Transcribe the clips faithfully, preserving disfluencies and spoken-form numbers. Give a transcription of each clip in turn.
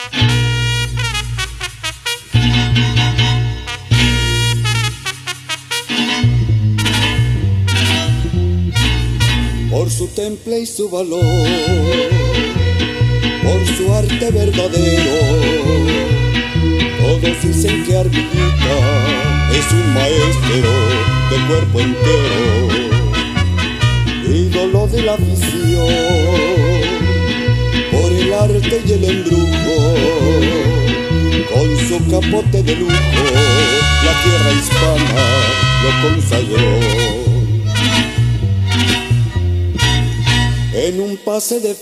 Por su temple y su valor, por su arte verdadero, todos dicen que Ardillita es un maestro de cuerpo entero, ídolo de la afición, por el arte y el embrujo, con su capote de lujo, la tierra hispana lo consagró. En un pase de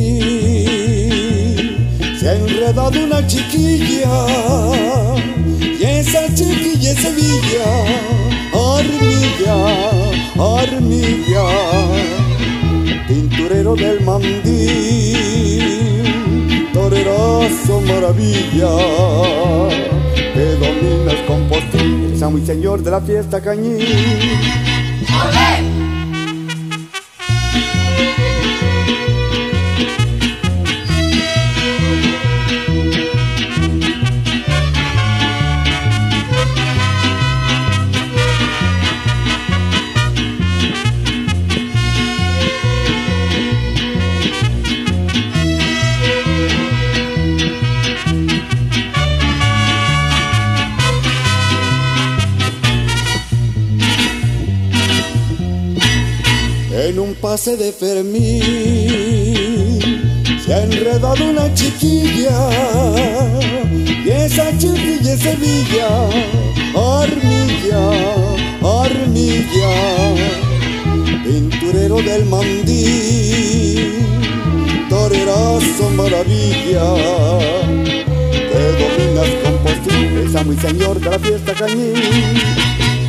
Fermín se ha enredado una chiquilla, y esa chiquilla es Sevilla, Armilla, Armilla, tinturero del mandil, torerazo maravilla, que dominas con postín, el amo y señor de la fiesta cañín. ¡Olé! En un pase de Fermín se ha enredado una chiquilla, y esa chiquilla es Sevilla, Armilla, Armilla, pinturero del mandil, torerazo maravilla, que dominas con postín, el amo y señor de la fiesta cañín.